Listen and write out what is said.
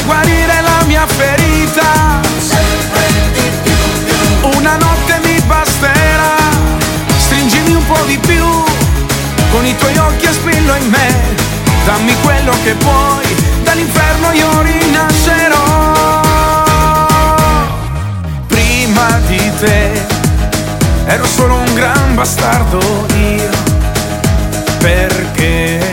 guarire la mia ferita. Sempre di più. Una notte mi basterà, stringimi un po' di più, con i tuoi occhi a spillo in me, dammi quello che puoi, dall'inferno io rinascerò. Prima di te ero solo un gran bastardo io, perché